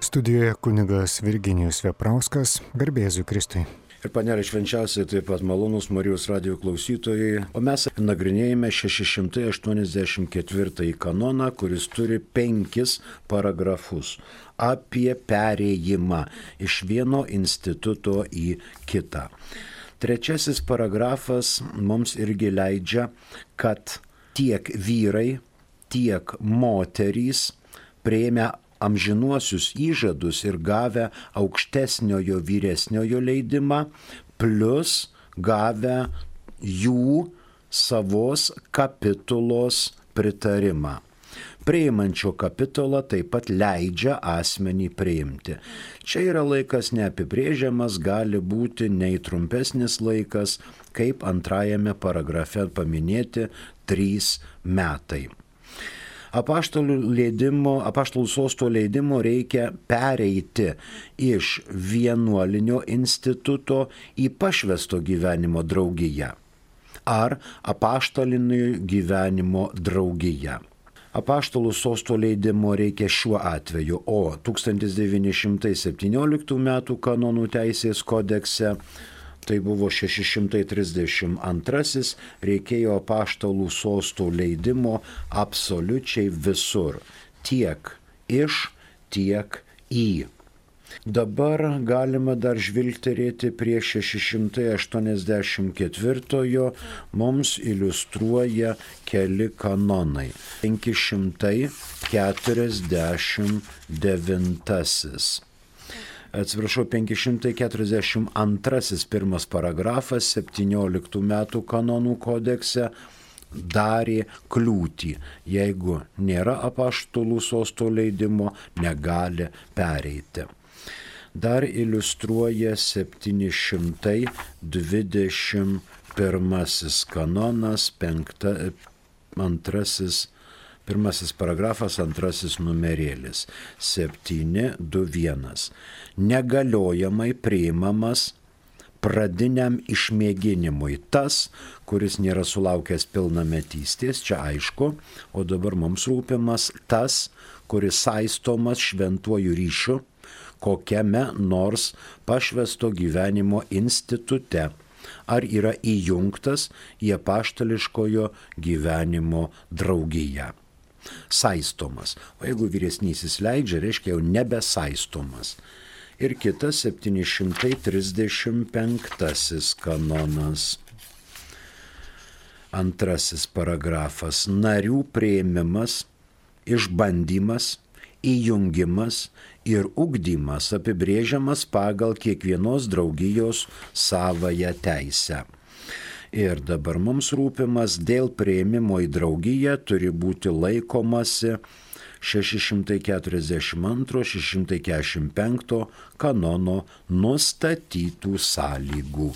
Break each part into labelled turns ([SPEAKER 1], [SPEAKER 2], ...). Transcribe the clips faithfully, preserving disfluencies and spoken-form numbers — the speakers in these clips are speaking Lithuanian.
[SPEAKER 1] Studijoje kunigas Virginijus Veprauskas, garbėzui Kristui.
[SPEAKER 2] Ir panelė švenčiausiai taip pat malonūs Marijos radijo klausytojai, o mes nagrinėjame šeši šimtai aštuoniasdešimt ketvirtąjį kanoną, kuris turi penkis paragrafus apie perėjimą iš vieno instituto į kitą. Trečiasis paragrafas mums irgi leidžia, kad tiek vyrai, tiek moterys priėmę amžinuosius įžadus ir gavę aukštesniojo vyresniojo leidimą, plus gavę jų savos kapitulos pritarimą. Priimančio kapitulą taip pat leidžia asmenį priimti. Čia yra laikas neapibrėžiamas, gali būti nei trumpesnis laikas, kaip antrajame paragrafe paminėti trys metai. Apaštalų leidimo, apaštalų sosto leidimo reikia pereiti iš vienuolinio instituto į pašvęsto gyvenimo draugiją ar apaštalinio gyvenimo draugiją. Apaštalų sosto leidimo reikia šiuo atveju, o tūkstantis devyni šimtai septynioliktų metų kanonų teisės kodekse, tai buvo šeši šimtai trisdešimt antrasis, reikėjo apaštalų sosto leidimo absoliučiai visur, tiek iš, tiek į. Dabar galima dar žvilgterėti prie šeši šimtai aštuoniasdešimt ketvirtojo, mums iliustruoja keli kanonai. penki šimtai keturiasdešimt devintasis. Atsiprašau, penki šimtai keturiasdešimt antrasis pirmas paragrafas septynioliktų metų kanonų kodekse darė kliūtį. Jeigu nėra apaštalų sosto leidimo, negali pereiti. Dar iliustruoja septyni šimtai dvidešimt pirmasis kanonas, penkta, antrasis Pirmasis paragrafas, antrasis numerėlis. septyni du vienas. Negaliojamai priimamas pradiniam išmėginimui tas, kuris nėra sulaukęs pilnametystės, čia aišku, o dabar mums rūpimas tas, kuris saistomas šventuoju ryšiu kokiame nors pašvęsto gyvenimo institute ar yra įjungtas į apaštališkojo gyvenimo draugiją. Saistomas. O jeigu vyresnysis leidžia, reiškia jau nebesaistomas. Ir kitas septyni šimtai trisdešimt penktasis kanonas. Antrasis paragrafas. Narių priėmimas, išbandymas, įjungimas ir ugdymas apibrėžiamas pagal kiekvienos draugijos savąją teisę. Ir dabar mums rūpimas dėl priėmimo į draugiją turi būti laikomasi šeši šimtai keturiasdešimt antro šeši šimtai keturiasdešimt penkto kanono nustatytų sąlygų.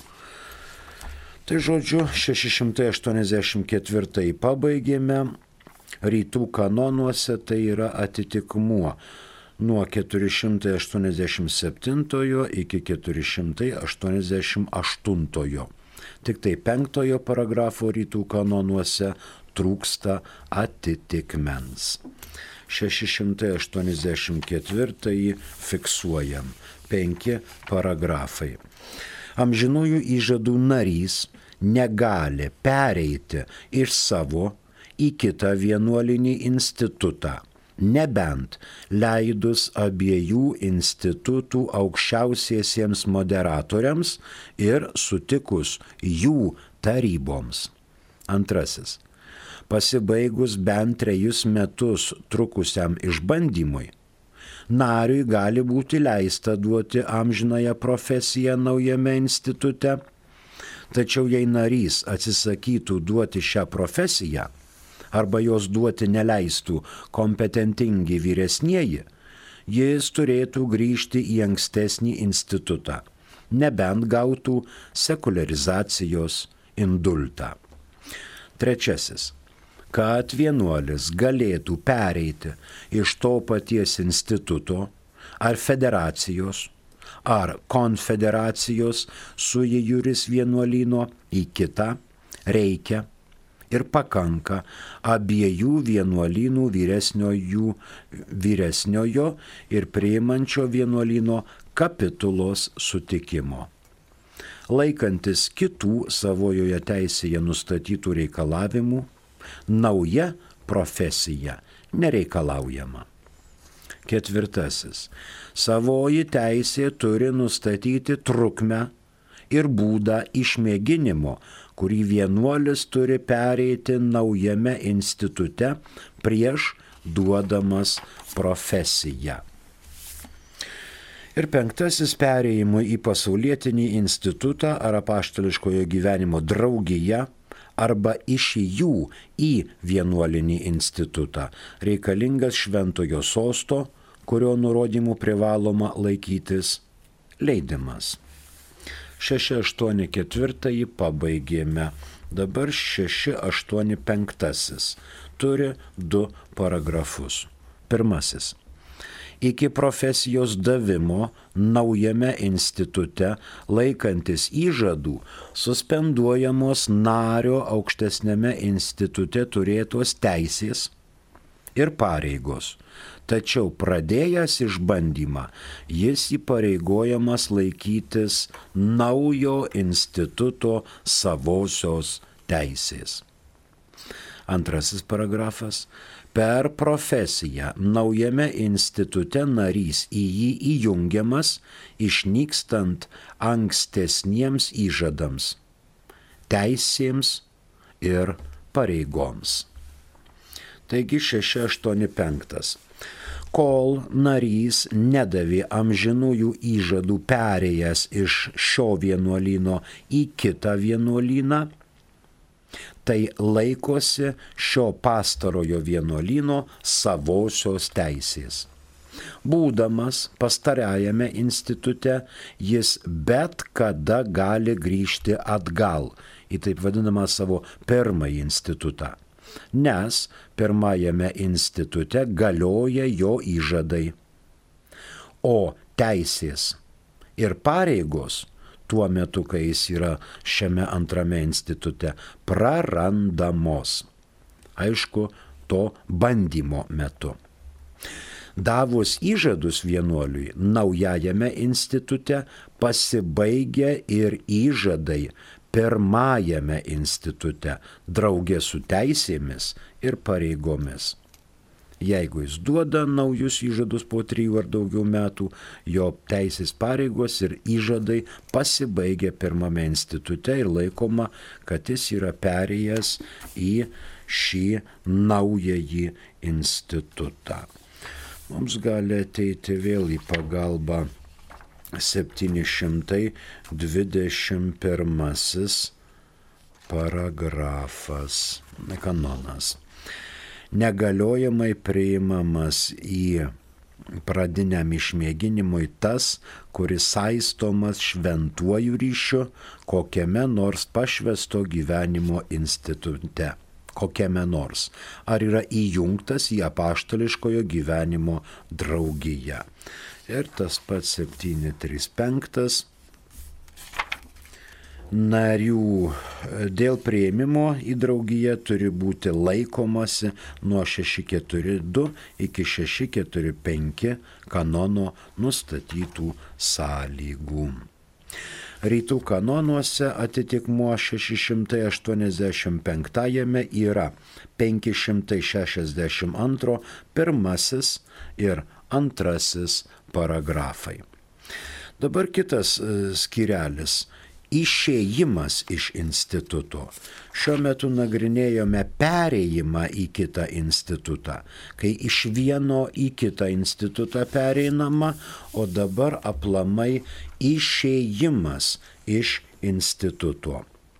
[SPEAKER 2] Tai žodžiu, šeši šimtai aštuoniasdešimt ketvirtąjį pabaigėme, rytų kanonuose tai yra atitikmuo nuo keturi šimtai aštuoniasdešimt septintojo iki keturi šimtai aštuoniasdešimt aštuntojo. Tik tai penktojo paragrafo rytų kanonuose trūksta atitikmens. šeši šimtai aštuoniasdešimt ketvirtąjį fiksuojam. Penki paragrafai. Amžinųjų įžadų narys negali pereiti iš savo į kitą vienuolinį institutą, nebent leidus abiejų institutų aukščiausiesiems moderatoriams ir sutikus jų taryboms. Antrasis. Pasibaigus bent trejus metus trukusiam išbandymui, nariui gali būti leista duoti amžinąją profesiją naujame institute, tačiau jei narys atsisakytų duoti šią profesiją, arba jos duoti neleistų kompetentingi vyresnieji, jis turėtų grįžti į ankstesnį institutą, nebent gautų sekularizacijos indultą. Trečiasis. Kad vienuolis galėtų pereiti iš to paties instituto ar federacijos ar konfederacijos sui juris vienuolyno į kitą, reikia ir pakanka abiejų vienuolynų vyresniojo, vyresniojo ir priimančio vienuolyno kapitulos sutikimo. Laikantis kitų savojoje teisėje nustatytų reikalavimų, nauja profesija nereikalaujama. Ketvirtasis. Savoji teisė turi nustatyti trukmę ir būdą išmėginimo, kurį vienuolis turi pereiti naujame institute prieš duodamas profesiją. Ir penktasis, perėjimui į pasaulietinį institutą ar apaštališkojo gyvenimo draugiją arba iš jų į vienuolinį institutą reikalingas šventojo sosto, kurio nurodymų privaloma laikytis, leidimas. šeši aštuoni ketvirtąjį pabaigėme, dabar šeši aštuoni penktasis turi du paragrafus. Pirmasis. Iki profesijos davimo naujame institute laikantis įžadų suspenduojamos nario aukštesniame institute turėtos teisės ir pareigos. Tačiau pradėjęs išbandymą, jis įpareigojamas laikytis naujo instituto savosios teisės. Antrasis paragrafas. Per profesiją naujame institute narys į jį įjungiamas, išnykstant ankstesniems įžadams, teisėms ir pareigoms. Taigi šeši aštuoni penktas. Kol narys nedavė amžinųjų įžadų perėjęs iš šio vienuolyno į kitą vienuolyną, tai laikosi šio pastarojo vienuolyno savosios teisės. Būdamas pastarajame institute, jis bet kada gali grįžti atgal į taip vadinamą savo pirmąjį institutą, nes pirmajame institute galioja jo įžadai, o teisės ir pareigos tuo metu, kai jis yra šiame antrame institute, prarandamos. Aišku, to bandymo metu. Davus įžadus vienuoliui naujajame institute pasibaigia ir įžadai pirmajame institute, draugė su teisėmis ir pareigomis. Jeigu jis duoda naujus įžadus po trijų ar daugiau metų, jo teisės pareigos ir įžadai pasibaigia pirmame institute ir laikoma, kad jis yra perėjęs į šį naująjį institutą. Mums gali ateiti vėl į pagalbą septyni šimtai dvidešimt pirmasis paragrafas, kanonas. Negaliojamai priimamas į pradiniam išmėginimui tas, kuris saistomas šventuoju ryšiu kokiame nors pašvęsto gyvenimo institute. Kokiame nors. Ar yra įjungtas į apaštališkojo gyvenimo draugiją. Ir tas pats septyni trys penktas. Narių dėl priėmimo į draugiją turi būti laikomasi nuo šeši keturi du iki šeši keturi penki kanono nustatytų sąlygų. Rytų kanonuose atitikmuo šeši šimtai aštuoniasdešimt penktajame yra penki šimtai šešiasdešimt antro pirmasis ir antrasis paragrafai. Dabar kitas skyrelis. Išėjimas iš instituto. Šiuo metu nagrinėjome perėjimą į kitą institutą, kai iš vieno į kitą institutą pereinama, o dabar aplamai išėjimas iš instituto.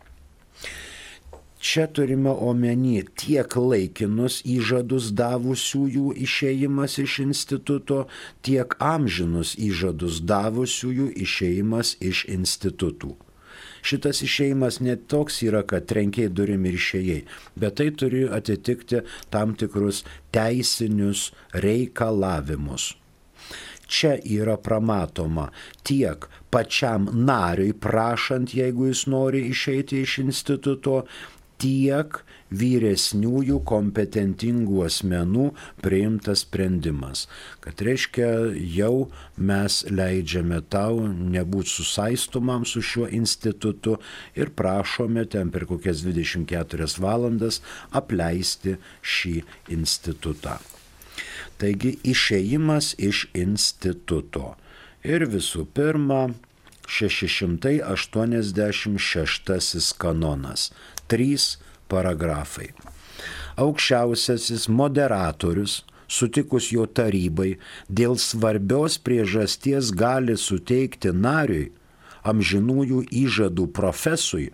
[SPEAKER 2] Čia turime omeny tiek laikinus įžadus davusiųjų išėjimas iš instituto, tiek amžinus įžadus davusiųjų išėjimas iš institutų. Šitas išėjimas net toks yra, kad trenkiai durim ir išėjai, bet tai turi atitikti tam tikrus teisinius reikalavimus. Čia yra pramatoma tiek pačiam nariui prašant, jeigu jis nori išeiti iš instituto, tiek vyresniųjų kompetentingų asmenų priimtas sprendimas. Kad reiškia, jau mes leidžiame tau nebūti susaistomam su šiuo institutu ir prašome ten per kokias dvidešimt keturias valandas apleisti šį institutą. Taigi išėjimas iš instituto. Ir visų pirma, šeši šimtai aštuoniasdešimt šeštasis kanonas. Trys paragrafai. Aukščiausiasis moderatorius, sutikus jo tarybai, dėl svarbios priežasties gali suteikti nariui, amžinųjų įžadų profesui,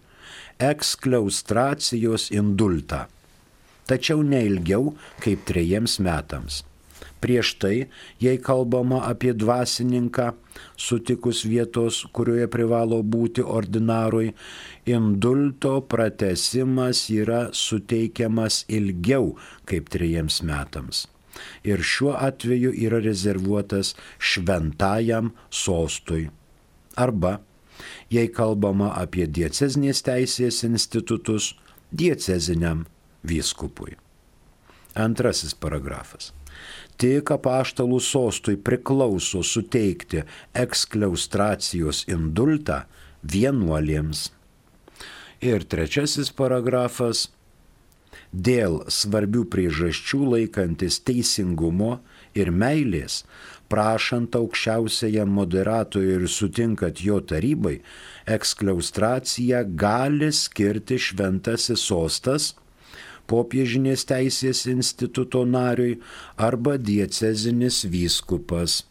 [SPEAKER 2] ekskliaustracijos indultą, tačiau ne ilgiau kaip trejiems metams. Prieš tai, jei kalbama apie dvasininką, sutikus vietos, kurioje privalo būti ordinarui, indulto pratęsimas yra suteikiamas ilgiau kaip trejiems metams. Ir šiuo atveju yra rezervuotas šventajam sostui. Arba, jei kalbama apie diecezinės teisės institutus, dieceziniam vyskupui. Antrasis paragrafas. Tik apaštalų sostui priklauso suteikti ekskliaustracijos indultą vienuolėms. Ir trečiasis paragrafas. Dėl svarbių priežasčių laikantis teisingumo ir meilės, prašant aukščiausiajam moderatoriui ir sutinkant jo tarybai, ekskliaustraciją gali skirti šventasis sostas, popiežinės teisės instituto nariui arba diecezinis vyskupas,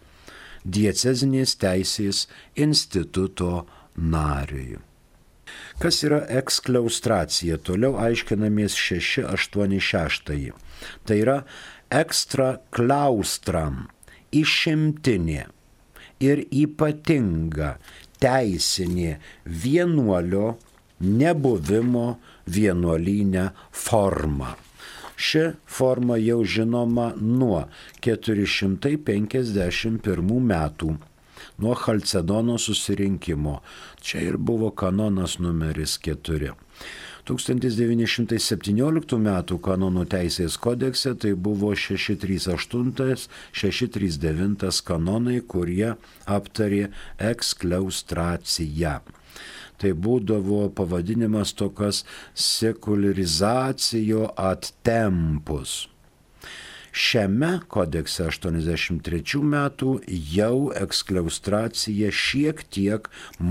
[SPEAKER 2] diecezinės teisės instituto nariui. Kas yra ekskliaustracija? Toliau aiškinamės šeši aštuoni šeši. Tai yra extra claustram, išimtinė ir ypatinga teisinė vienuolio nebuvimo vienuolyne forma. Ši forma jau žinoma nuo keturi šimtai penkiasdešimt pirmų metų, nuo Chalcedono susirinkimo. Čia ir buvo kanonas numeris keturi. tūkstantis devyni šimtai septynioliktų metų kanonų teisės kodekse tai buvo šeši trys aštuoni šeši trys devyni kanonai, kurie aptarė ekskliaustraciją. Tai būdavo pavadinimas tokias sekularizacijo ad tempus. Šiame kodekse aštuoniasdešimt trečių metų jau ekskliaustracija šiek tiek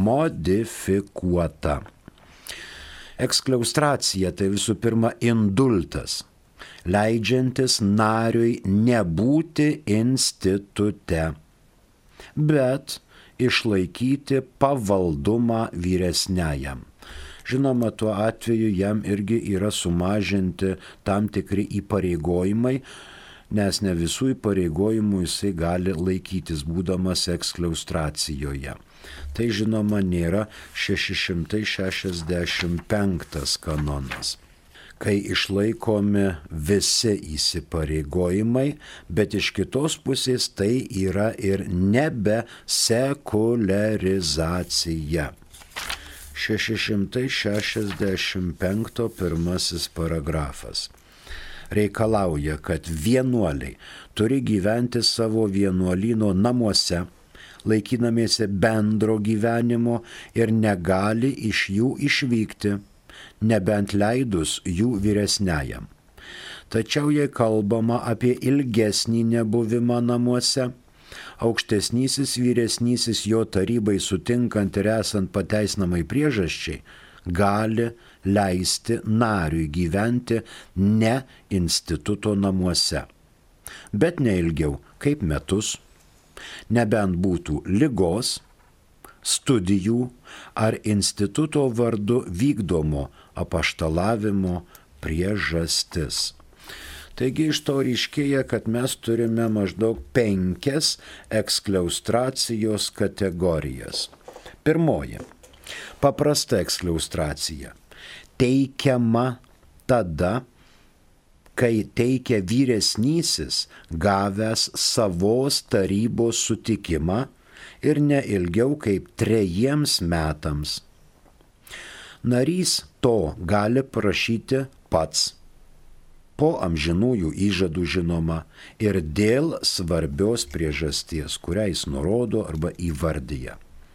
[SPEAKER 2] modifikuota. Ekskliaustracija tai visų pirma indultas, leidžiantis nariui nebūti institute, bet išlaikyti pavaldumą vyresniajam. Žinoma, tuo atveju jam irgi yra sumažinti tam tikri įpareigojimai, nes ne visų įpareigojimų jisai gali laikytis, būdamas ekskliaustracijoje. Tai žinoma nėra šeši šimtai šešiasdešimt penktas kanonas, kai išlaikomi visi įsipareigojimai, bet iš kitos pusės tai yra ir nebe sekularizacija. šeši šimtai šešiasdešimt penkto pirmasis paragrafas. Reikalauja, kad vienuoliai turi gyventi savo vienuolyno namuose, laikydamiesi bendro gyvenimo ir negali iš jų išvykti, nebent leidus jų vyresniajam. Tačiau jei kalbama apie ilgesnį nebuvimą namuose, aukštesnysis vyresnysis jo tarybai sutinkant ir esant pateisinamai priežasčiai, gali leisti nariui gyventi ne instituto namuose, bet ne ilgiau kaip metus, nebent būtų ligos, studijų ar instituto vardu vykdomo apaštalavimo priežastis. Taigi iš to ryškėja, kad mes turime maždaug penkias ekskliaustracijos kategorijas. Pirmoji. Paprasta ekskliaustracija. Teikiama tada, kai teikia vyresnysis gavęs savos tarybos sutikimą ir ne ilgiau kaip trejiems metams. Narys to gali prašyti pats, po amžinųjų įžadų žinoma ir dėl svarbios priežasties, kurią jis nurodo arba įvardyja.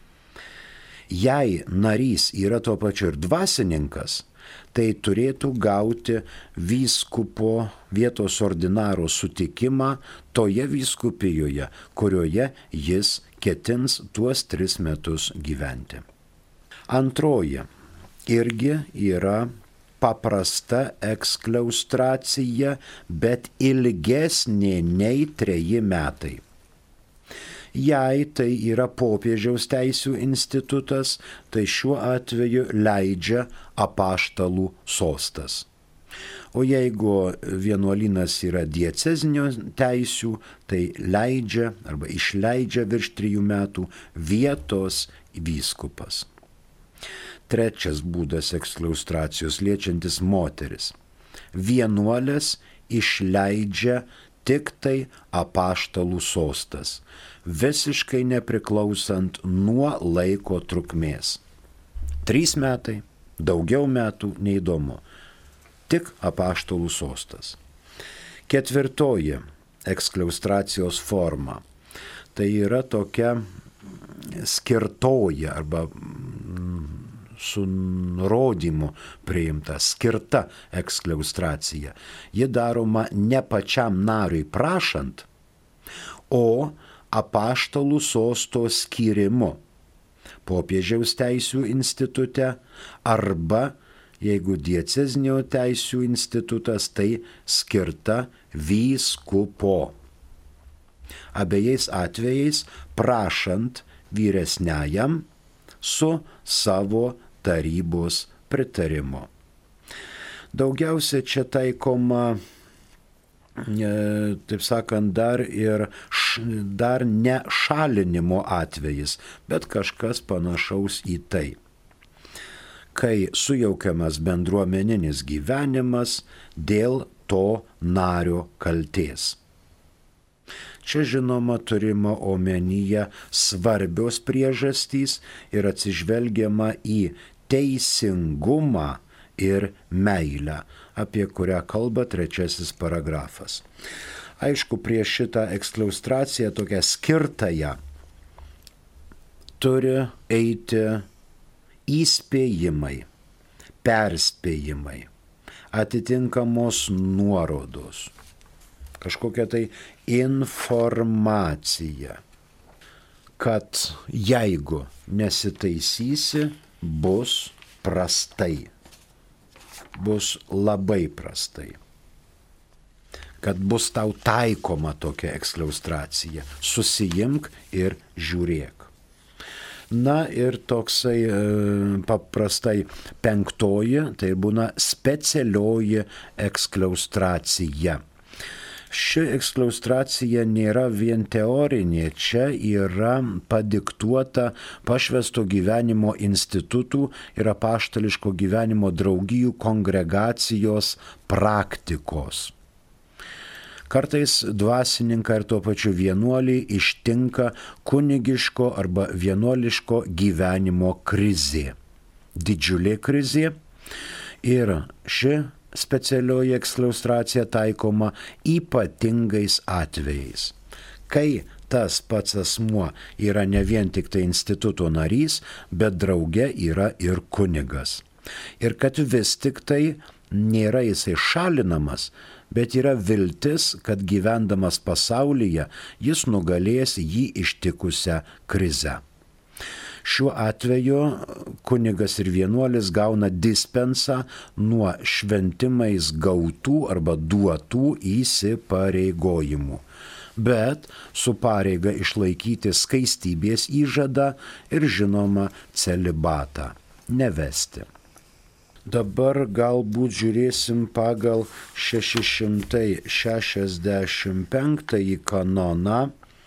[SPEAKER 2] Jei narys yra tuo pačiu ir dvasininkas, tai turėtų gauti vyskupo vietos ordinaro sutikimą toje vyskupijoje, kurioje jis ketins tuos tris metus gyventi. Antroji irgi yra paprasta ekskliaustracija, bet ilgesnė nei treji metai. Jei tai yra popiežiaus teisių institutas, tai šiuo atveju leidžia apaštalų sostas. O jeigu vienuolynas yra diecezinio teisių, tai leidžia arba išleidžia virš trijų metų vietos vyskupas. Trečias būdas ekskliaustracijos liečiantis moteris. Vienuolės išleidžia tik tai apaštalų sostas, visiškai nepriklausant nuo laiko trukmės. Trys metai, daugiau metų neįdomu, tik apaštalų sostas. Ketvirtoji ekskliaustracijos forma. Tai yra tokia skirtoji arba su nurodymu priimta, skirta ekskliaustracija. Ji daroma ne pačiam nariui prašant, o apaštalų sosto skyrimu popiežiaus teisių institute arba, jeigu diecezinio teisių institutas, tai skirta vyskupo. Abiejais atvejais prašant vyresniajam su savo tarybos pritarimo. Daugiausia čia taikoma, taip sakant, dar ir š, dar ne šalinimo atvejis, bet kažkas panašaus į tai, kai sujaukiamas bendruomeninis gyvenimas dėl to nario kaltės. Čia žinoma turima omenyje svarbios priežastys ir atsižvelgiama į teisingumą ir meilę, apie kurią kalba trečiasis paragrafas. Aišku, prieš šitą ekskliaustraciją, tokią skirtąją, turi eiti įspėjimai, perspėjimai, atitinkamos nuorodos, kažkokia tai informacija, kad jeigu nesitaisysi, bus prastai, bus labai prastai, kad bus tau taikoma tokia ekskliaustracija, susijimk ir žiūrėk. Na ir toksai e, paprastai penktoji, tai būna specialioji ekskliaustracija. Ši ekskliaustracija nėra vien teorinė, čia yra padiktuota pašvęsto gyvenimo institutų ir apaštališko gyvenimo draugijų kongregacijos praktikos. Kartais dvasininką ir tuo pačiu vienuolį ištinka kunigiško arba vienuoliško gyvenimo krizė. Didžiulė krizė ir ši specialioji ekskliaustracija taikoma ypatingais atvejais, kai tas pats asmuo yra ne vien tik tai instituto narys, bet drauge yra ir kunigas. Ir kad vis tik tai nėra jisai šalinamas, bet yra viltis, kad gyvendamas pasaulyje jis nugalės jį ištikusią krizę. Šiuo atveju kunigas ir vienuolis gauna dispensą nuo šventimais gautų arba duotų įsipareigojimų, bet su pareiga išlaikyti skaistybės įžadą ir žinoma celibatą, nevesti. Dabar galbūt žiūrėsim pagal šeši šimtai šešiasdešimt penktąjį kanoną,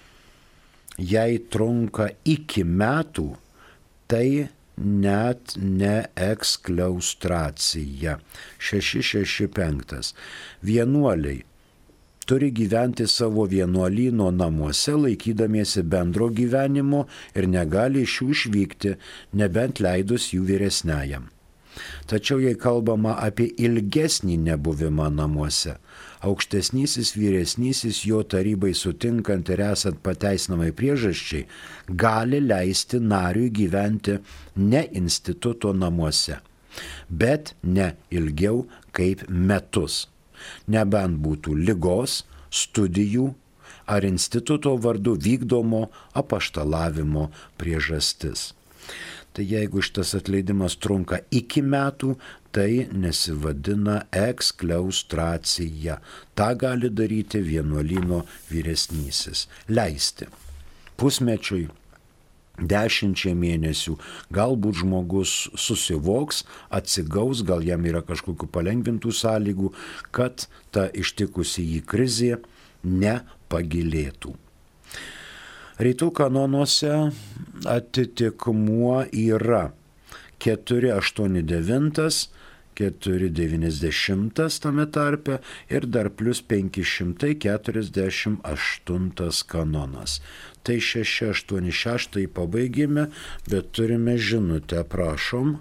[SPEAKER 2] jei trunka iki metų, tai net ne ekskliaustracija. šeši šeši penki. Vienuoliai turi gyventi savo vienuolyno namuose, laikydamiesi bendro gyvenimo ir negali iš jų išvykti, nebent leidus jų vyresniajam. Tačiau jei kalbama apie ilgesnį nebuvimą namuose, aukštesnysis vyresnysis jo tarybai sutinkant ir esant pateisinamai priežasčiai gali leisti nariui gyventi ne instituto namuose, bet ne ilgiau kaip metus, nebent būtų ligos, studijų ar instituto vardu vykdomo apaštalavimo priežastis. Tai jeigu šitas atleidimas trunka iki metų, tai nesivadina ekskliaustracija. Ta gali daryti vienuolyno vyresnysis. Leisti pusmečiui, dešimčiai mėnesių, galbūt žmogus susivoks, atsigaus, gal jam yra kažkokių palengvintų sąlygų, kad ta ištikusi jį krizė nepagilėtų. Rytų kanonuose atitikmuo yra keturi aštuoni devyni, keturi devyniasdešimt tame tarpe ir dar plus penki šimtai keturiasdešimt aštuntas kanonas. Tai šeši aštuoni šeši pabaigėme, bet turime žinutę, prašom.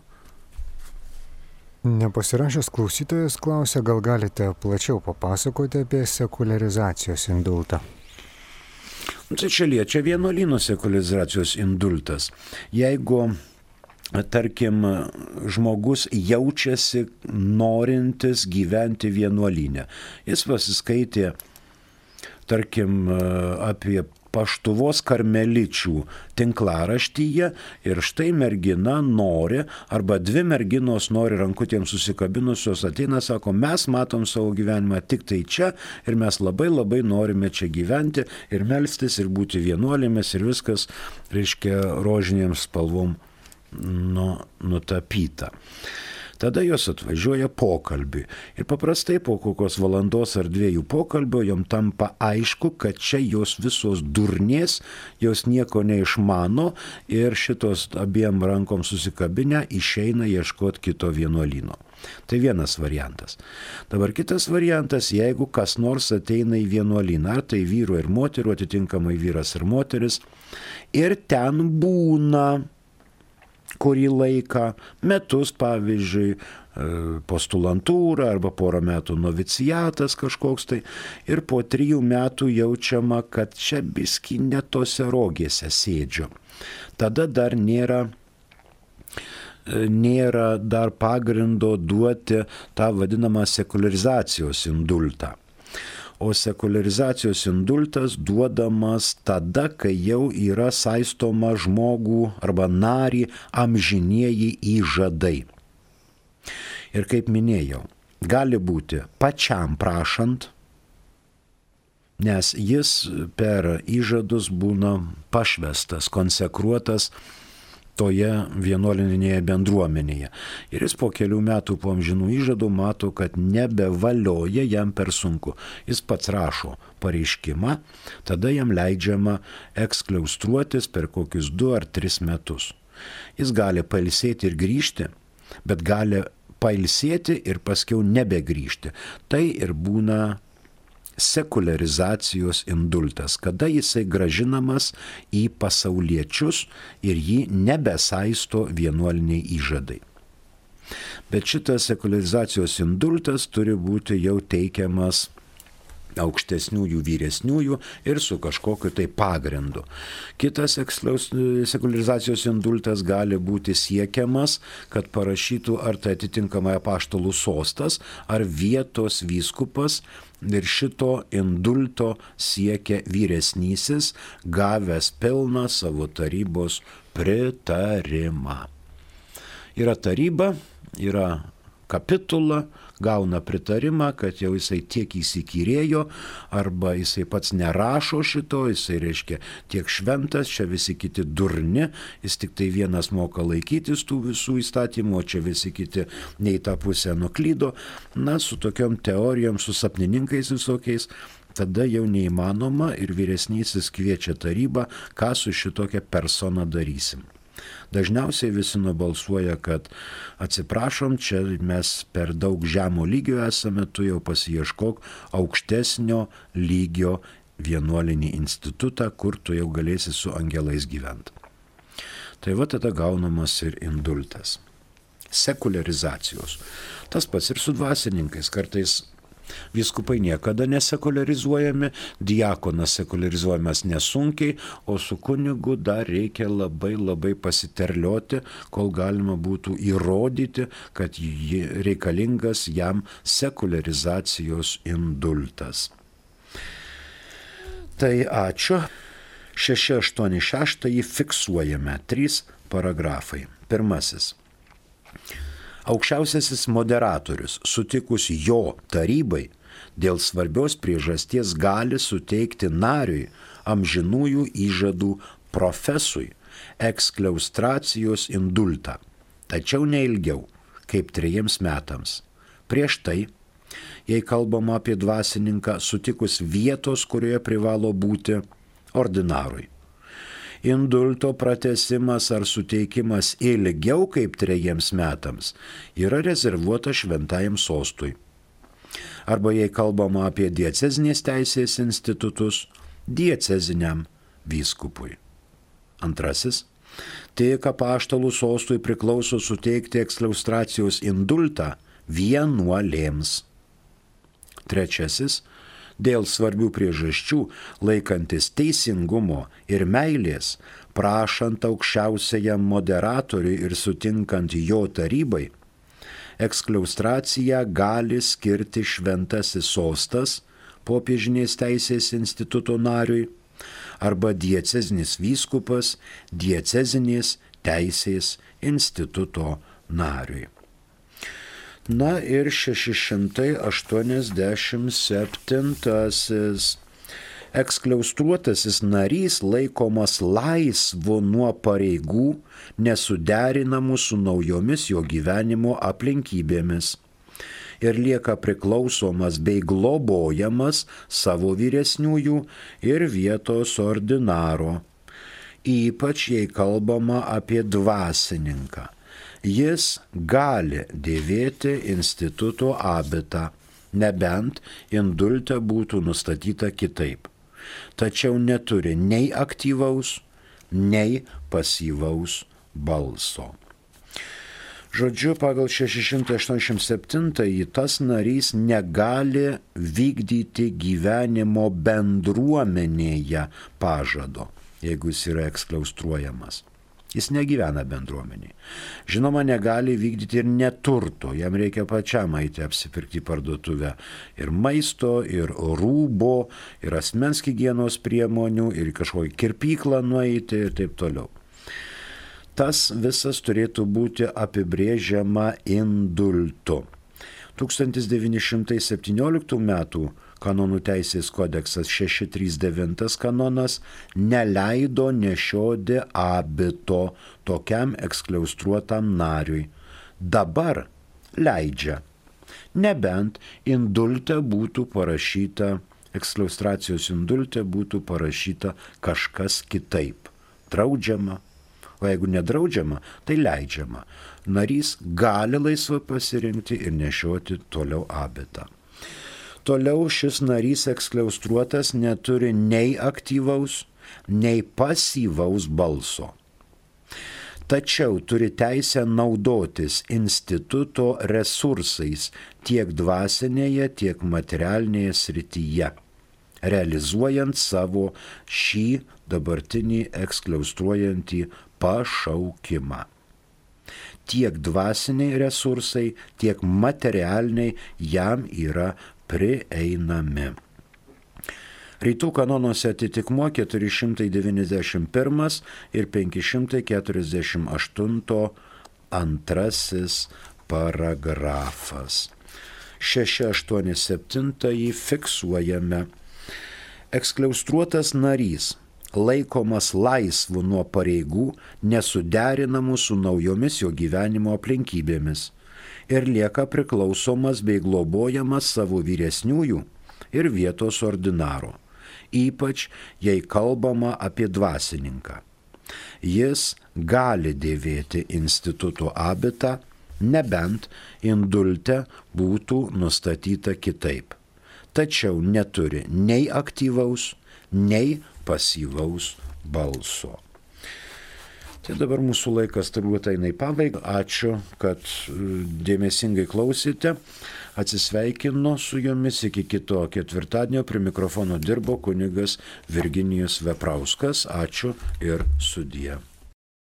[SPEAKER 1] Nepasirašęs klausytojas klausia, gal galite plačiau papasakoti apie sekuliarizacijos indultą.
[SPEAKER 2] Tai čia liečia vienuolyno sekuliarizacijos indultas. Jeigu, tarkim, žmogus jaučiasi norintis gyventi vienuolyne, jis pasiskaitė, tarkim, apie Paštuvos karmeličių tinklaraštyje ir štai mergina nori, arba dvi merginos nori rankutėms susikabinusios, ateina, sako, mes matom savo gyvenimą tik tai čia ir mes labai labai norime čia gyventi ir melstis ir būti vienuolėmis ir viskas, reiškia, rožinėms spalvom nu, nutapyta. Tada jos atvažiuoja pokalbiui ir paprastai po kokios valandos ar dviejų pokalbio jom tampa aišku, kad čia jos visos durnės, jos nieko neišmano ir šitos abiem rankom susikabinę išeina ieškoti kito vienuolyno. Tai vienas variantas. Dabar kitas variantas, jeigu kas nors ateina į vienuolyną, ar tai vyru ir moterų, atitinkamai vyras ir moteris, ir ten būna kurį laiką, metus pavyzdžiui, postulantūra arba porą metų noviciatas kažkoks tai, ir po trijų metų jaučiama, kad čia biski netose rogėse sėdžiu. Tada dar nėra, nėra dar pagrindo duoti tą vadinamą sekuliarizacijos indultą. O sekuliarizacijos indultas duodamas tada, kai jau yra saistoma žmogų arba narį amžinieji įžadai. Ir kaip minėjau, gali būti pačiam prašant, nes jis per įžadus būna pašvestas, konsekruotas toje vienuolinėje bendruomenėje. Ir jis po kelių metų po amžinų įžadų mato, kad nebevalioja jam per sunku. Jis pats rašo pareiškimą, tada jam leidžiama ekskliaustruotis per kokius du ar tris metus. Jis gali pailsėti ir grįžti, bet gali pailsėti ir paskiau nebegrįžti. Tai ir būna sekuliarizacijos indultas, kada jisai gražinamas į pasauliečius ir jį nebesaisto vienuoliniai įžadai. Bet šitas sekuliarizacijos indultas turi būti jau teikiamas aukštesniųjų, vyresniųjų ir su kažkokiu tai pagrindu. Kitas sekuliarizacijos indultas gali būti siekiamas, kad parašytų ar tai atitinkamai apaštalų sostas, ar vietos vyskupas, ir šito indulto siekia vyresnysis, gavęs pilną savo tarybos pritarimą. Yra taryba, yra kapitula, gauna pritarimą, kad jau jisai tiek įsikyrėjo, arba jisai pats nerašo šito, jisai reiškia tiek šventas, čia visi kiti durni, jis tik tai vienas moka laikytis tų visų įstatymų, o čia visi kiti ne į tą pusę nuklydo. Na, su tokiom teorijom, su sapnininkais visokiais, tada jau neįmanoma ir vyresnysis kviečia tarybą, ką su šitokia persona darysim. Dažniausiai visi nubalsuoja, kad atsiprašom, čia mes per daug žemo lygio esame, tu jau pasiieškok aukštesnio lygio vienuolinį institutą, kur tu jau galėsi su angelais gyventi. Tai va tada gaunamas ir indultas. Sekuliarizacijos. Tas pats ir su dvasininkais. Kartais vyskupai niekada nesekularizuojami, diakonas sekuliarizuojamas nesunkiai, o su kunigu dar reikia labai labai pasiterlioti, kol galima būtų įrodyti, kad reikalingas jam sekuliarizacijos indultas. Tai ačiū. šeši aštuoni šeši fiksuojame trys paragrafai. Pirmasis. Aukščiausiasis moderatorius, sutikus jo tarybai, dėl svarbios priežasties gali suteikti nariui amžinųjų įžadų profesui ekskliaustracijos indultą, tačiau neilgiau kaip trejiems metams. Prieš tai, jei kalbama apie dvasininką, sutikus vietos, kurioje privalo būti ordinarui. Indulto pratęsimas ar suteikimas ilgiau kaip trejiems metams yra rezervuota šventajam sostui. Arba jei kalbama apie diecezinės teisės institutus, dieceziniam vyskupui. Antrasis. Tik apaštalų sostui priklauso suteikti ekskliaustracijos indultą vienuolėms. Trečiasis. Dėl svarbių priežasčių, laikantis teisingumo ir meilės, prašant aukščiausiajam moderatoriui ir sutinkant jo tarybai, ekskliaustraciją gali skirti šventasis sostas popiežinės teisės instituto nariui arba diecezinis vyskupas diecezinės teisės instituto nariui. Na ir šeši šimtai aštuoniasdešimt septintasis. Ekskliaustruotasis narys laikomas laisvu nuo pareigų, nesuderinamų su naujomis jo gyvenimo aplinkybėmis ir lieka priklausomas bei globojamas savo vyresniųjų ir vietos ordinaro, ypač jei kalbama apie dvasininką. Jis gali dėvėti instituto abitą, nebent indulte būtų nustatyta kitaip, tačiau neturi nei aktyvaus, nei pasyvaus balso. Žodžiu, pagal šeši šimtai aštuoniasdešimt septintąjį tas narys negali vykdyti gyvenimo bendruomenėje pažado, jeigu jis yra ekskliaustruojamas. Jis negyvena bendruomeniai. Žinoma, negali vykdyti ir neturto, jam reikia pačiam eiti apsipirkti parduotuvę ir maisto, ir rūbo, ir asmens higienos priemonių, ir kažkokį kirpyklą nueiti ir taip toliau. Tas visas turėtų būti apibrėžiama indultu. tūkstantis devyni šimtai septynioliktų metų kanonų teisės kodeksas šeši trys devyni kanonas neleido nešioti abito tokiam ekskliaustruotam nariui. Dabar leidžia, nebent indulte būtų parašyta, ekskliaustracijos indulte būtų parašyta kažkas kitaip. Draudžiama, o jeigu nedraudžiama, tai leidžiama. Narys gali laisvai pasirinkti ir nešioti toliau abitą. Toliau šis narys ekskliaustruotas neturi nei aktyvaus, nei pasyvaus balso. Tačiau turi teisę naudotis instituto resursais tiek dvasinėje, tiek materialinėje srityje, realizuojant savo šį dabartinį ekskliaustruojantį pašaukimą. Tiek dvasiniai resursai, tiek materialiniai jam yra prieinami. Rytų kanonuose atitikmuo keturi šimtai devyniasdešimt pirmas ir penki šimtai keturiasdešimt aštuntas antrasis paragrafas. šeši aštuoni septyni fiksuojame. Ekskliaustruotas narys laikomas laisvu nuo pareigų, nesuderinamų su naujomis jo gyvenimo aplinkybėmis ir lieka priklausomas bei globojamas savo vyresniųjų ir vietos ordinaro, ypač jei kalbama apie dvasininką. Jis gali dėvėti instituto abitą, nebent indulte būtų nustatyta kitaip, tačiau neturi nei aktyvaus, nei pasyvaus balso. Tai dabar mūsų laikas turbūt eina į pabaigą. Ačiū, kad dėmesingai klausėte. Atsisveikinu su jumis iki kito ketvirtadienio. Prie mikrofono dirbo kunigas Virginijus Veprauskas. Ačiū ir sudie.